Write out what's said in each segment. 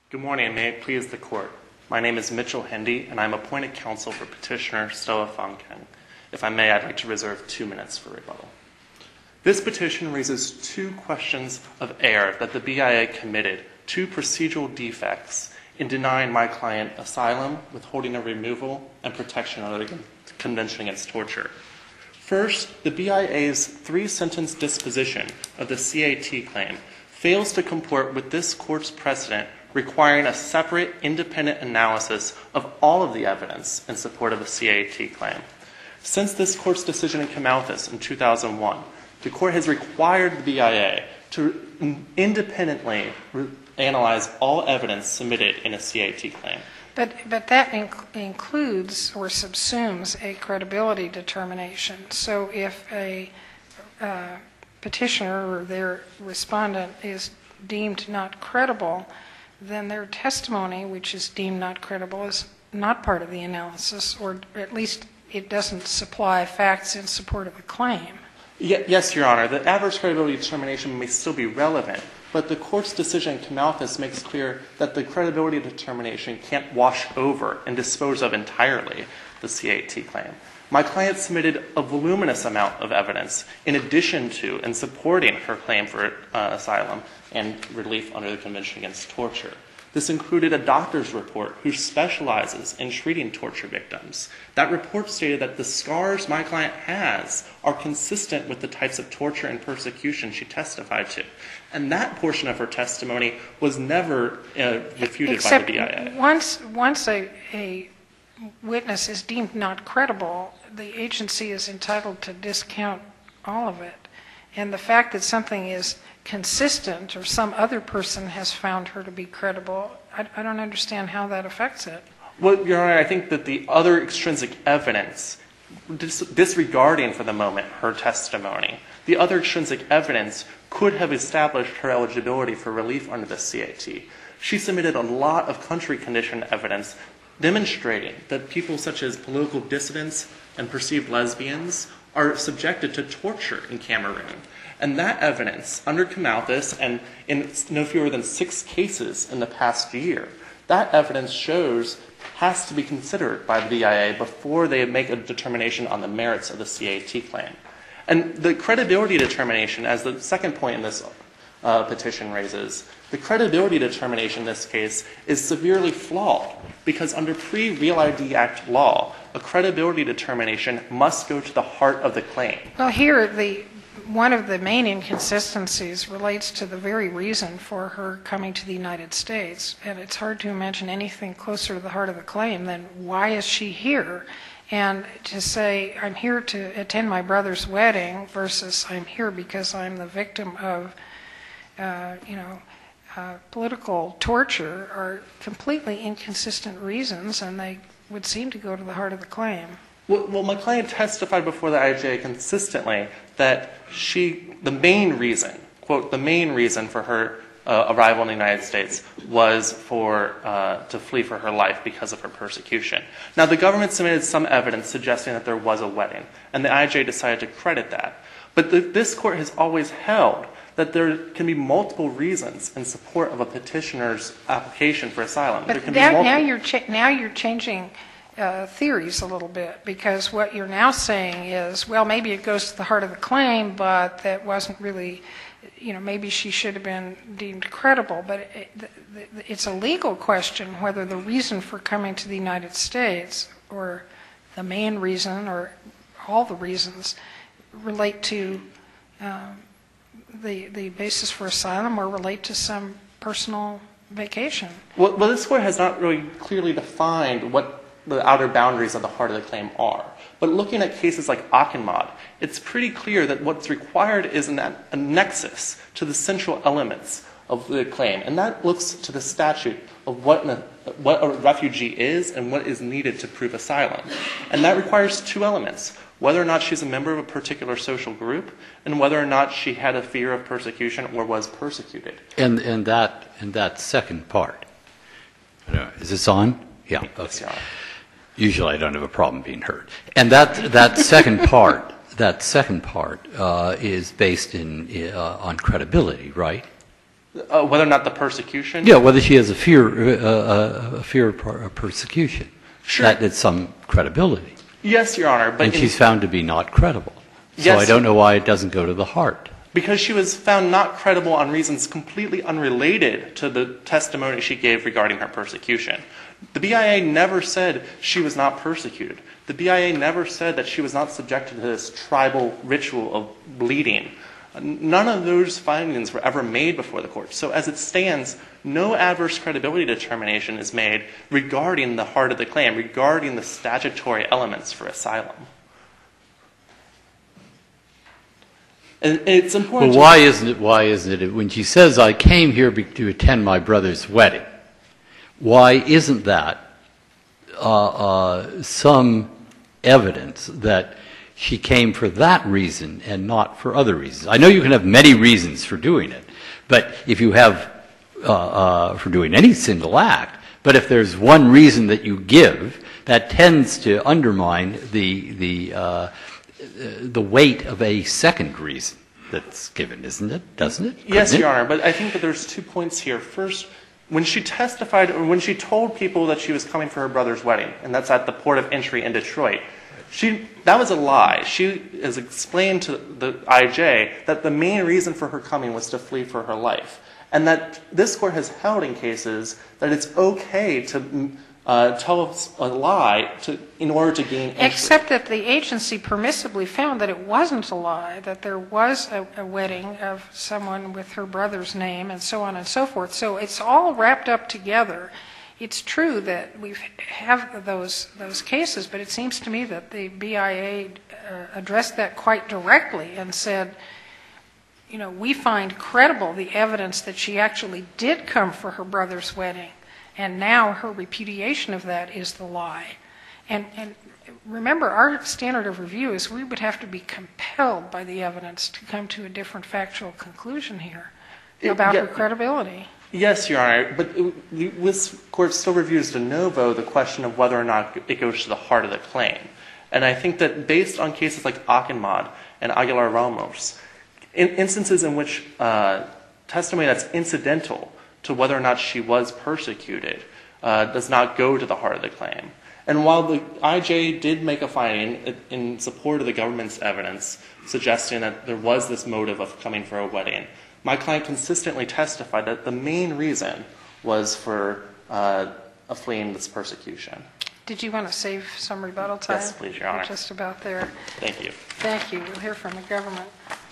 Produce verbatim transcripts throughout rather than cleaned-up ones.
Good morning, and may it please the Court. My name is Mitchell Hendy, and I'm appointed counsel for Petitioner Stella Phan Keng. If I may, I'd like to reserve two minutes for rebuttal. This petition raises two questions of error that the B I A committed, two procedural defects in denying my client asylum, withholding of removal, and protection under the Convention Against Torture. First, the B I A's three-sentence disposition of the C A T claim fails to comport with this Court's precedent requiring a separate, independent analysis of all of the evidence in support of the C A T claim. Since this Court's decision in Camalthus in two thousand one, the Court has required the B I A to independently re- analyze all evidence submitted in a C A T claim. But, but that inc- includes or subsumes a credibility determination. So if a uh, petitioner or their respondent is deemed not credible, then their testimony, which is deemed not credible, is not part of the analysis, or at least it doesn't supply facts in support of the claim. Yes, Your Honor. The adverse credibility determination may still be relevant, but the Court's decision in Camalthus makes clear that the credibility determination can't wash over and dispose of entirely the C A T claim. My client submitted a voluminous amount of evidence in addition to and supporting her claim for uh, asylum and relief under the Convention Against Torture. This included a doctor's report who specializes in treating torture victims. That report stated that the scars my client has are consistent with the types of torture and persecution she testified to. And that portion of her testimony was never uh, refuted Except by the B I A. Once, once a, a witness is deemed not credible, the agency is entitled to discount all of it. And the fact that something is consistent or some other person has found her to be credible, I, I don't understand how that affects it. Well, Your Honor, I think that the other extrinsic evidence, dis- disregarding for the moment her testimony, the other extrinsic evidence could have established her eligibility for relief under the C A T. She submitted a lot of country condition evidence demonstrating that people such as political dissidents and perceived lesbians are subjected to torture in Cameroon. And that evidence, under Camalthus and in no fewer than six cases in the past year, that evidence shows has to be considered by the B I A before they make a determination on the merits of the C A T claim. And the credibility determination, as the second point in this uh, petition raises, the credibility determination in this case is severely flawed because under pre-Real I D Act law, a credibility determination must go to the heart of the claim. Well, here, the one of the main inconsistencies relates to the very reason for her coming to the United States. And it's hard to imagine anything closer to the heart of the claim than why is she here? And to say, I'm here to attend my brother's wedding versus I'm here because I'm the victim of, uh, you know, uh, political torture are completely inconsistent reasons, and they would seem to go to the heart of the claim. Well, well, my client testified before the I J A consistently that she, the main reason, quote, the main reason for her uh, arrival in the United States was for uh, to flee for her life because of her persecution. Now, the government submitted some evidence suggesting that there was a wedding, and the I J A decided to credit that. But the, this court has always held that there can be multiple reasons in support of a petitioner's application for asylum. But there can now, be multiple- now you're cha- now you're changing uh, theories a little bit, because what you're now saying is, well, maybe it goes to the heart of the claim, but that wasn't really, you know, maybe she should have been deemed credible. But it, it's a legal question whether the reason for coming to the United States, or the main reason, or all the reasons, relate to um, the the basis for asylum or relate to some personal vacation. Well, well, this court has not really clearly defined what the outer boundaries of the heart of the claim are. But looking at cases like Akinmad, it's pretty clear that what's required is an, a nexus to the central elements of the claim. And that looks to the statute of what, an, what a refugee is and what is needed to prove asylum. And that requires two elements: whether or not she's a member of a particular social group, and whether or not she had a fear of persecution or was persecuted. And, and, that, and that second part, is this on? Yeah. Yes, Your Honor. Usually I don't have a problem being heard. And that, that second part, that second part uh, is based in, uh, on credibility, right? Uh, whether or not the persecution? Yeah, whether she has a fear, uh, a fear of per- persecution. Sure. That is some credibility. Yes, Your Honor. But and in, she's found to be not credible. So yes, I don't know why it doesn't go to the heart. Because she was found not credible on reasons completely unrelated to the testimony she gave regarding her persecution. The B I A never said she was not persecuted. The B I A never said that she was not subjected to this tribal ritual of bleeding. None of those findings were ever made before the court. So as it stands, no adverse credibility determination is made regarding the heart of the claim, regarding the statutory elements for asylum. And it's important. But why isn't it, why isn't it, when she says, I came here be- to attend my brother's wedding, why isn't that uh, uh, some evidence that she came for that reason and not for other reasons? I know you can have many reasons for doing it, but if you have, uh, uh, for doing any single act, but if there's one reason that you give, that tends to undermine the, the, uh, the weight of a second reason that's given, isn't it? Doesn't it? Couldn't Yes, it? Your Honor, but I think that there's two points here. First, when she testified, or when she told people that she was coming for her brother's wedding, and that's at the port of entry in Detroit, she, that was a lie. She has explained to the I J that the main reason for her coming was to flee for her life. And that this court has held in cases that it's okay to uh, tell a lie to, in order to gain entry. Except that the agency permissibly found that it wasn't a lie, that there was a, a wedding of someone with her brother's name and so on and so forth. So it's all wrapped up together. It's true that we have those those cases, but it seems to me that the B I A uh, addressed that quite directly and said, you know, we find credible the evidence that she actually did come for her brother's wedding, and now her repudiation of that is the lie. And, and remember, our standard of review is we would have to be compelled by the evidence to come to a different factual conclusion here about yeah. her credibility. Yes, Your Honor, but it, this court still reviews de novo the question of whether or not it goes to the heart of the claim. And I think that based on cases like Akinmad and Aguilar Ramos, in instances in which uh, testimony that's incidental to whether or not she was persecuted uh, does not go to the heart of the claim. And while the I J did make a finding in support of the government's evidence suggesting that there was this motive of coming for a wedding, my client consistently testified that the main reason was for uh, fleeing this persecution. Did you want to save some rebuttal time? Yes, please, Your Honor. We're just about there. Thank you. Thank you. We'll hear from the government.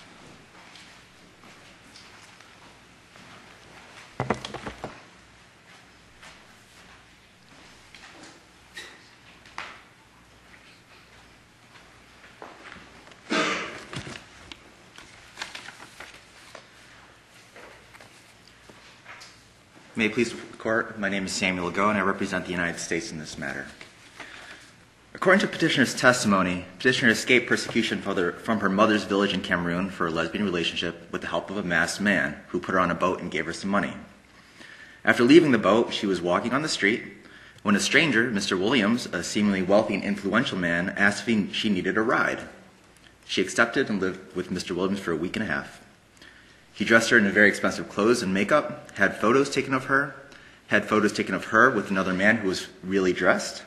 May it please the Court, my name is Samuel Legault and I represent the United States in this matter. According to petitioner's testimony, petitioner escaped persecution from her mother's village in Cameroon for a lesbian relationship with the help of a masked man who put her on a boat and gave her some money. After leaving the boat, she was walking on the street when a stranger, Mister Williams, a seemingly wealthy and influential man, asked if she needed a ride. She accepted and lived with Mister Williams for a week and a half. He dressed her in very expensive clothes and makeup, had photos taken of her, had photos taken of her with another man who was really dressed,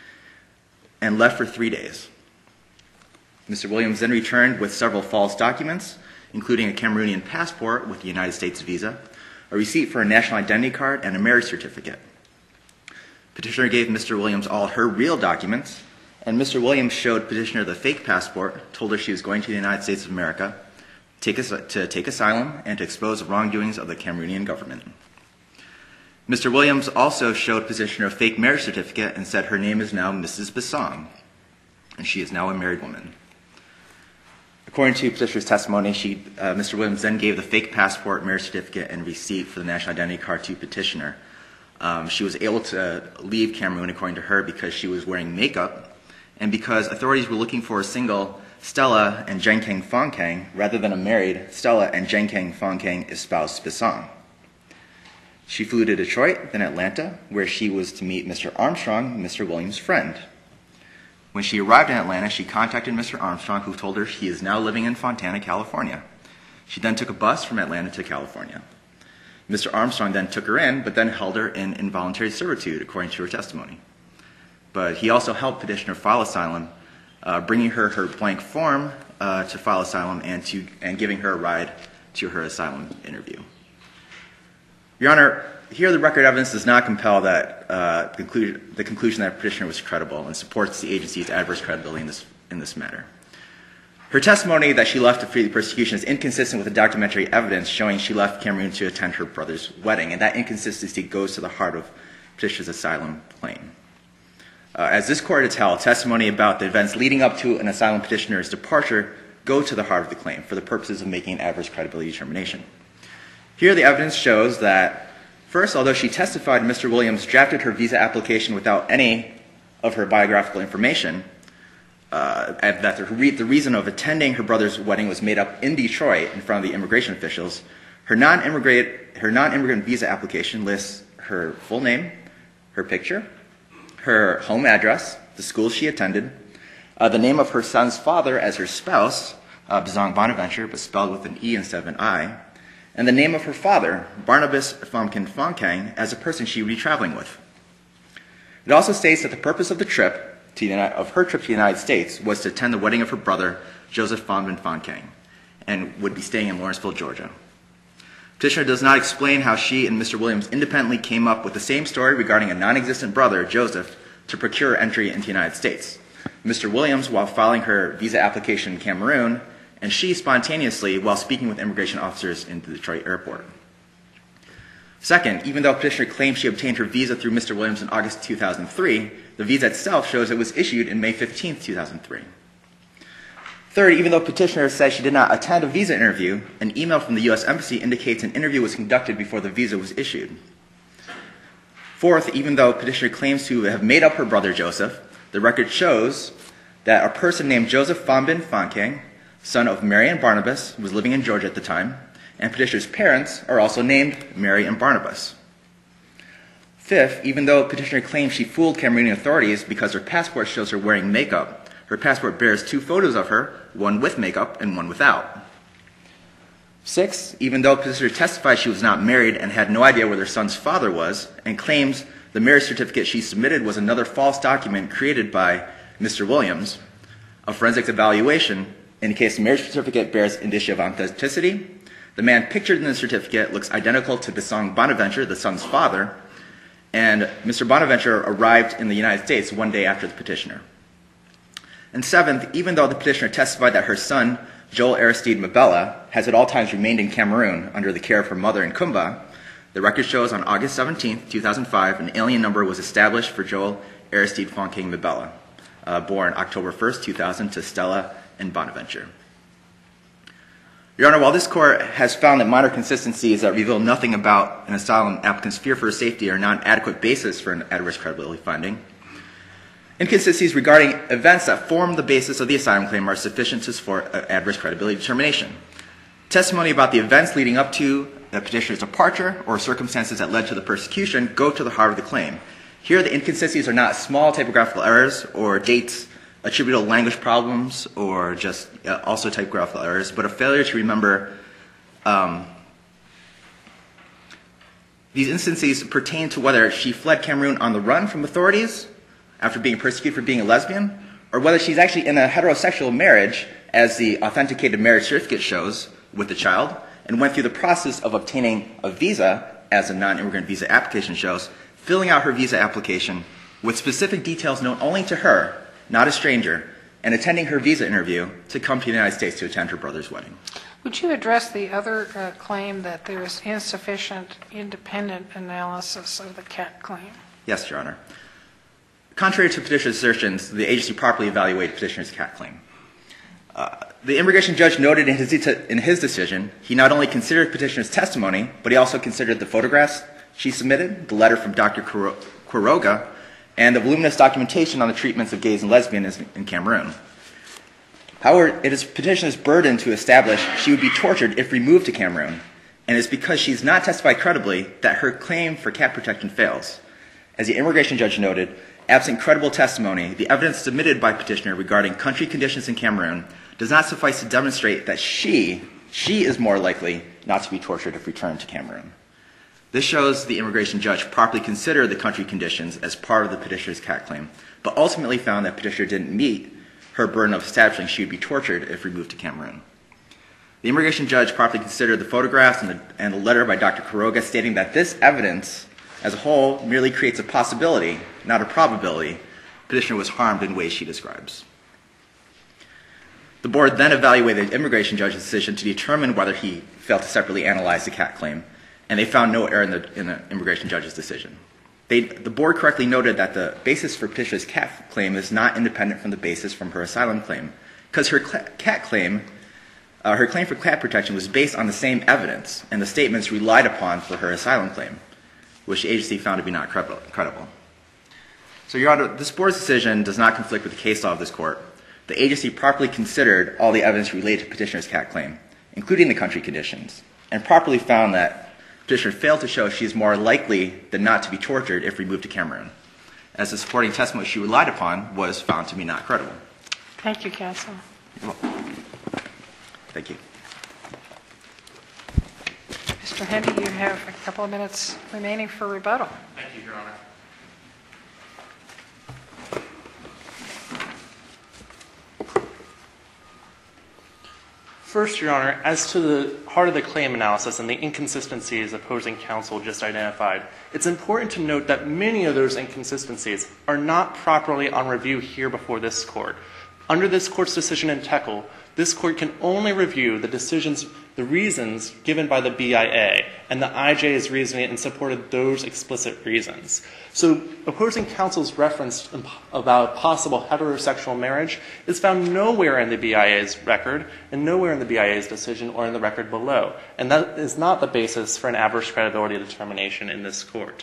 and left for three days. Mister Williams then returned with several false documents, including a Cameroonian passport with the United States visa, a receipt for a national identity card, and a marriage certificate. Petitioner gave Mister Williams all her real documents, and Mister Williams showed petitioner the fake passport, told her she was going to the United States of America, Take as, to take asylum and to expose the wrongdoings of the Cameroonian government. Mister Williams also showed petitioner a fake marriage certificate and said her name is now Missus Bissong, and she is now a married woman. According to petitioner's testimony, she, uh, Mister Williams then gave the fake passport, marriage certificate, and receipt for the national identity card to petitioner. Um, she was able to leave Cameroon, according to her, because she was wearing makeup and because authorities were looking for a single Stella and Jenkeng Fonkang, rather than a married Stella and Jenkeng Fonkang espoused Bissong. She flew to Detroit, then Atlanta, where she was to meet Mister Armstrong, Mister Williams' friend. When she arrived in Atlanta, she contacted Mister Armstrong, who told her he is now living in Fontana, California. She then took a bus from Atlanta to California. Mister Armstrong then took her in, but then held her in involuntary servitude, according to her testimony. But he also helped petitioner file asylum, uh, bringing her her blank form uh, to file asylum and, to, and giving her a ride to her asylum interview. Your Honor, here the record evidence does not compel that, uh, conclude, the conclusion that petitioner was credible and supports the agency's adverse credibility in this, in this matter. Her testimony that she left to flee the persecution is inconsistent with the documentary evidence showing she left Cameroon to attend her brother's wedding, and that inconsistency goes to the heart of petitioner's asylum claim. Uh, as this court has held, testimony about the events leading up to an asylum petitioner's departure go to the heart of the claim for the purposes of making an adverse credibility determination. Here the evidence shows that, first, although she testified Mister Williams drafted her visa application without any of her biographical information, Uh, that the, re- the reason of attending her brother's wedding was made up in Detroit in front of the immigration officials, her non-immigrant, her non-immigrant visa application lists her full name, her picture, her home address, the school she attended, uh, the name of her son's father as her spouse, uh, Bazong Bonaventure, but spelled with an E instead of an I, and the name of her father, Barnabas Phomkin Fonkang, as a person she would be traveling with. It also states that the purpose of the trip To the, of her trip to the United States was to attend the wedding of her brother, Joseph Phomkin Fonkang, and would be staying in Lawrenceville, Georgia. Petitioner does not explain how she and Mister Williams independently came up with the same story regarding a non-existent brother, Joseph, to procure entry into the United States. Mister Williams while filing her visa application in Cameroon, and she spontaneously while speaking with immigration officers in the Detroit airport. Second, even though petitioner claims she obtained her visa through Mister Williams in August two thousand three, the visa itself shows it was issued in May fifteenth, two thousand three. Third, even though petitioner says she did not attend a visa interview, an email from the U S Embassy indicates an interview was conducted before the visa was issued. Fourth, even though petitioner claims to have made up her brother Joseph, the record shows that a person named Joseph Phomkin Fonkang, son of Mary and Barnabas, was living in Georgia at the time, and petitioner's parents are also named Mary and Barnabas. Fifth, even though petitioner claims she fooled Cameroonian authorities because her passport shows her wearing makeup, her passport bears two photos of her, one with makeup and one without. Sixth, even though petitioner testified she was not married and had no idea where their son's father was, and claims the marriage certificate she submitted was another false document created by Mister Williams, a forensics evaluation indicates the marriage certificate bears indicia of authenticity. The man pictured in the certificate looks identical to Bazong Bonaventure, the son's father, and Mister Bonaventure arrived in the United States one day after the petitioner. And seventh, even though the petitioner testified that her son, Joel Aristide Mabella, has at all times remained in Cameroon under the care of her mother in Kumba, the record shows on August seventeenth, two thousand five, an alien number was established for Joel Aristide Fonkang Mabella, uh, born October first, two thousand, to Stella and Bonaventure. Your Honor, while this court has found that minor consistencies that reveal nothing about an asylum applicant's fear for his safety are not an adequate basis for an adverse credibility finding, inconsistencies regarding events that form the basis of the asylum claim are sufficient to support an adverse credibility determination. Testimony about the events leading up to the petitioner's departure or circumstances that led to the persecution go to the heart of the claim. Here, the inconsistencies are not small typographical errors or dates, attributable language problems, or just uh, also typographical errors, but a failure to remember um, these instances pertain to whether she fled Cameroon on the run from authorities after being persecuted for being a lesbian, or whether she's actually in a heterosexual marriage, as the authenticated marriage certificate shows, with the child, and went through the process of obtaining a visa, as a non-immigrant visa application shows, filling out her visa application with specific details known only to her, not a stranger, and attending her visa interview to come to the United States to attend her brother's wedding. Would you address the other uh, claim that there is insufficient independent analysis of the CAT claim? Yes, Your Honor. Contrary to petitioner's assertions, the agency properly evaluated petitioner's CAT claim. Uh, the immigration judge noted in his, in his decision, he not only considered petitioner's testimony, but he also considered the photographs she submitted, the letter from Doctor Quiroga, and the voluminous documentation on the treatments of gays and lesbians in Cameroon. However, it is petitioner's burden to establish she would be tortured if removed to Cameroon, and it's because she's not testified credibly that her claim for CAT protection fails. As the immigration judge noted, absent credible testimony, the evidence submitted by petitioner regarding country conditions in Cameroon does not suffice to demonstrate that she, she is more likely not to be tortured if returned to Cameroon. This shows the immigration judge properly considered the country conditions as part of the petitioner's cat claim, but ultimately found that petitioner didn't meet her burden of establishing she would be tortured if removed to Cameroon. The immigration judge properly considered the photographs and the, and the letter by Doctor Quiroga stating that this evidence as a whole merely creates a possibility, not a probability, petitioner was harmed in ways she describes. The board then evaluated the immigration judge's decision to determine whether he failed to separately analyze the cat claim, and they found no error in the, in the immigration judge's decision. They, the board correctly noted that the basis for petitioner's cat claim is not independent from the basis from her asylum claim, because her cat claim, uh, her claim for cat protection was based on the same evidence and the statements relied upon for her asylum claim, which the agency found to be not credible. credible. So, Your Honor, this board's decision does not conflict with the case law of this court. The agency properly considered all the evidence related to petitioner's cat claim, including the country conditions, and properly found that petitioner failed to show she is more likely than not to be tortured if removed to Cameroon, as the supporting testimony she relied upon was found to be not credible. Thank you, counsel. Thank you. Mister Hendy, you have a couple of minutes remaining for rebuttal. Thank you, Your Honor. First, Your Honor, as to the heart of the claim analysis and the inconsistencies opposing counsel just identified, it's important to note that many of those inconsistencies are not properly on review here before this court. Under this court's decision in Tekel, this court can only review the decisions, the reasons given by the B I A, and the I J's reasoning in support of those explicit reasons. So opposing counsel's reference about possible heterosexual marriage is found nowhere in the B I A's record and nowhere in the B I A's decision or in the record below. And that is not the basis for an adverse credibility determination in this court.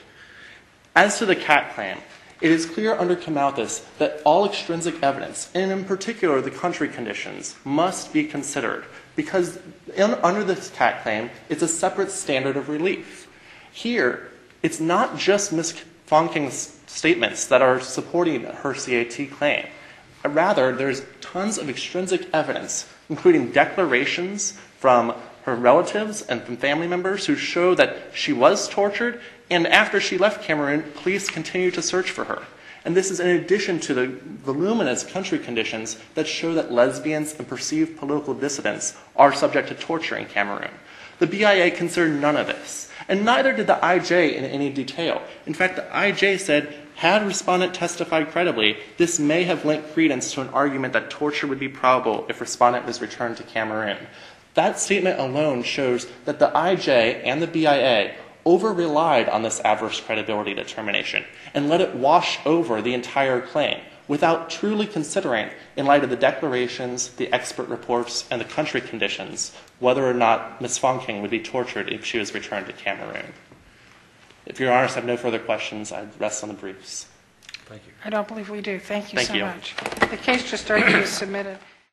As to the cat claim, it is clear under Camalthus that all extrinsic evidence, and in particular the country conditions, must be considered because in, under this cat claim, it's a separate standard of relief. Here, it's not just Miz Fonking's statements that are supporting her C A T claim. Rather, there's tons of extrinsic evidence, including declarations from her relatives and from family members who show that she was tortured, and after she left Cameroon, police continued to search for her. And this is in addition to the voluminous country conditions that show that lesbians and perceived political dissidents are subject to torture in Cameroon. The B I A considered none of this, and neither did the I J in any detail. In fact, the I J said, had respondent testified credibly, this may have lent credence to an argument that torture would be probable if respondent was returned to Cameroon. That statement alone shows that the I J and the B I A over-relied on this adverse credibility determination and let it wash over the entire claim without truly considering, in light of the declarations, the expert reports, and the country conditions, whether or not Miz Fonking would be tortured if she was returned to Cameroon. If Your Honors have no further questions, I'd rest on the briefs. Thank you. I don't believe we do. Thank you Thank so you. much. The case just argued is submitted.